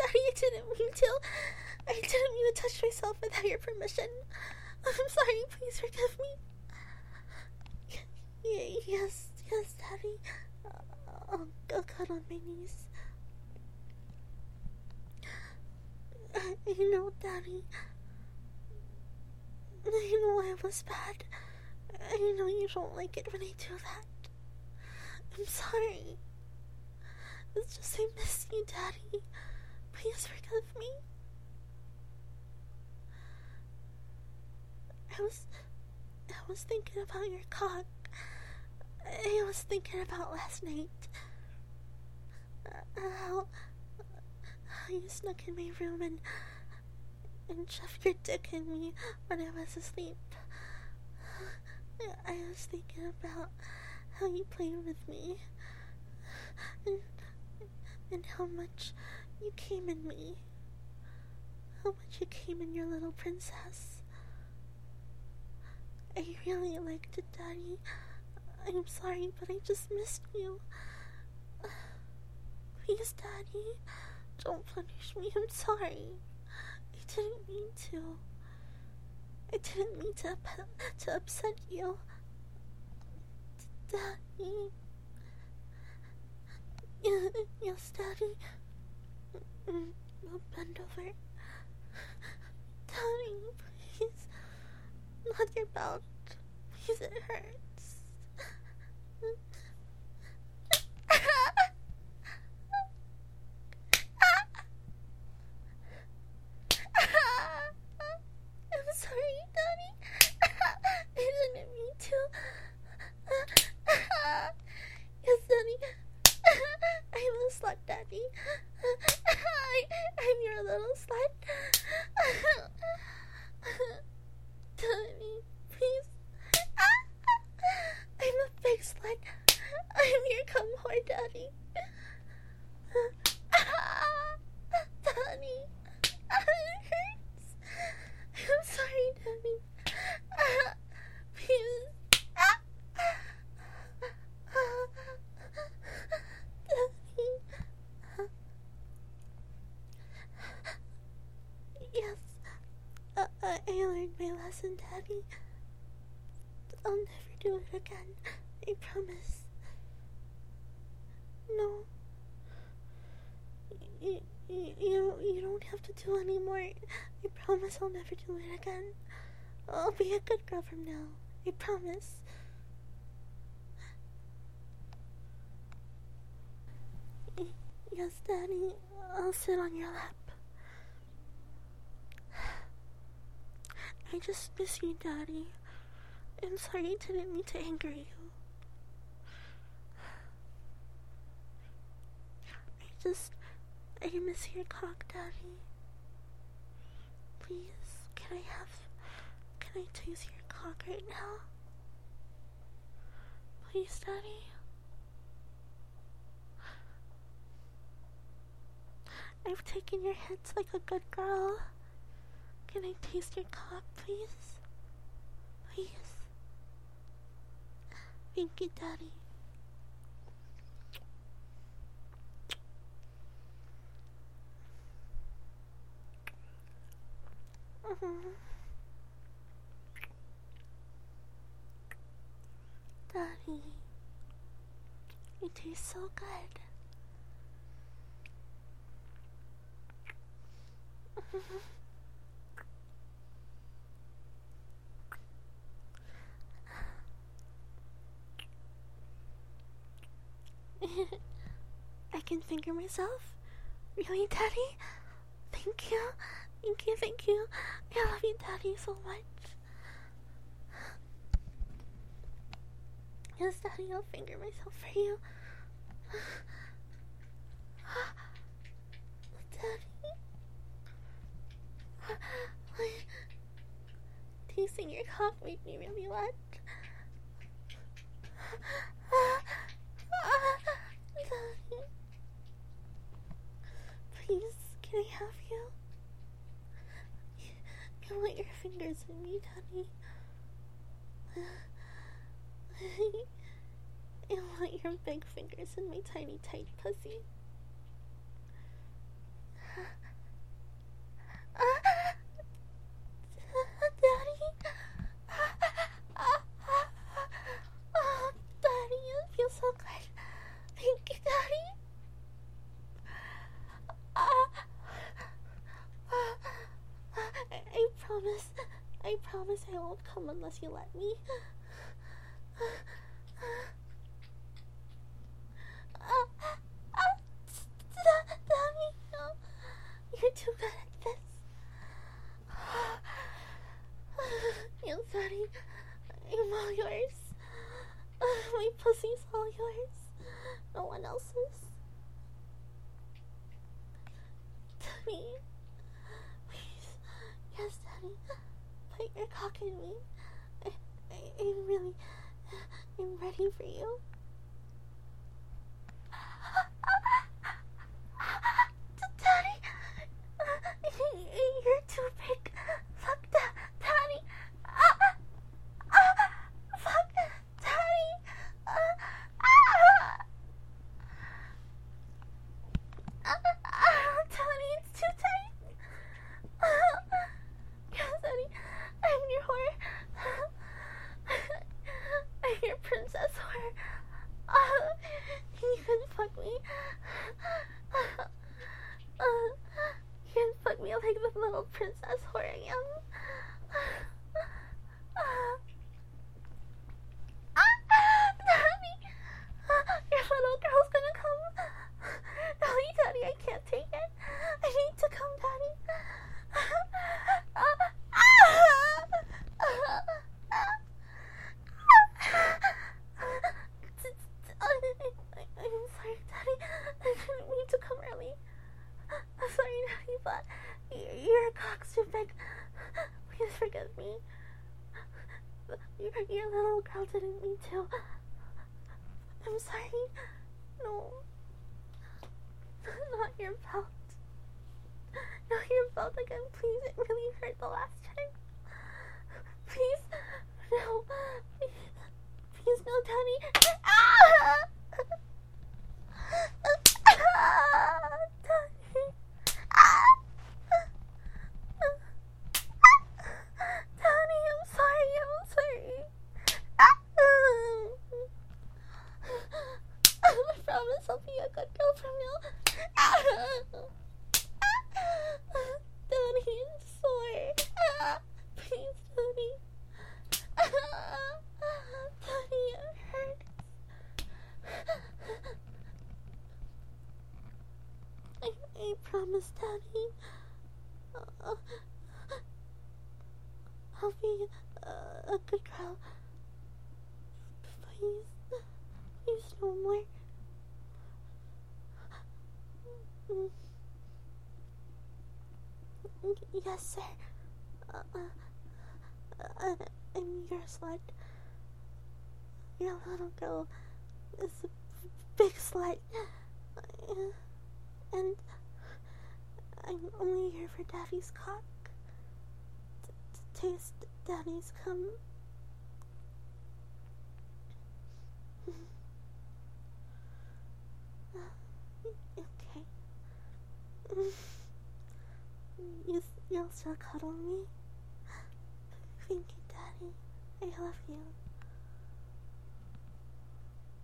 Daddy, I didn't mean to. I didn't mean to touch myself without your permission. I'm sorry, please forgive me. Yes, Daddy. I'll cut on my knees. I know, Daddy. I know I was bad. I know you don't like it when I do that. I'm sorry. It's just I miss you, Daddy. Please forgive me. I was thinking about your cock. I was thinking about last night. How you snuck in my room and shoved your dick in me when I was asleep. I was thinking about how you played with me and how much you came in me. How much you came in your little princess. I really liked it, Daddy. I'm sorry, but I just missed you. Please, Daddy, don't punish me. I'm sorry. I didn't mean to. I didn't mean to upset you. Daddy. Yes, Daddy. I'll bend over. Daddy, please. Not your belt. Please, it hurts. I'm sorry, Daddy. I didn't mean to. Yes, Daddy. I'm a slut, Daddy. I'm your little slut. Daddy, please. I'm a big slut. I'm your cum whore, Daddy. Daddy. It hurts. I'm sorry, Daddy. Please. Daddy. Yes. I learned my lesson, Daddy. I'll never do it again. I promise. No. You don't have to do anymore. I promise I'll never do it again. I'll be a good girl from now. I promise. Yes, Daddy. I'll sit on your lap. I just miss you, Daddy. I'm sorry I didn't mean to anger you. I miss your cock, Daddy. Please, can I taste your cock right now? Please, Daddy. I've taken your hits like a good girl. Can I taste your cock, please? Please. Thank you, Daddy. Daddy, you taste so good. I can finger myself? Really, Daddy? Thank you. Thank you. I love you, Daddy, so much. Yes, Daddy, I'll finger myself for you. Daddy? Tasting your cock made me really wet. Daddy? Please, can I have you? I want your fingers in me, Daddy. I want your big fingers in my tiny, tight pussy. promise I won't come unless you let me. Daddy, no. You're too good at this. Yes, Daddy. I'm all yours. My pussy's all yours. No one else's. Daddy. Please. Yes, Daddy. Put your cock in me. I'm ready for you. Daddy. You're too big. Fuck that, Daddy. Fuck, Daddy. Daddy, it's too tight. Yes, Daddy, I'm your whore. I'm your princess whore. You can fuck me. You can fuck me like the little princess whore I am. Daddy! Your little girl's gonna come. Daddy, Daddy, I can't take it. I need to come, Daddy. I'm sorry, Daddy. I didn't mean to come early. I'm sorry, Daddy, but your cock's too big. Please forgive me. Your little girl didn't mean to. I'm sorry. No. Not your belt. Not your belt again, please. It really hurt the last time. Please. No. Please, no, Daddy. Daddy. Daddy, I'm sorry. I promise I'll be a good girl from now. Daddy, I'm sorry. Please, Daddy. Daddy, it hurts. I promise, Daddy. I'll be a good girl. Please no more. Yes, sir. I'm your slut. Your little girl is a big slut. And I'm only here for Daddy's cock. To taste Daddy's cum. Okay. You'll still cuddle me? Thank you, Daddy. I love you.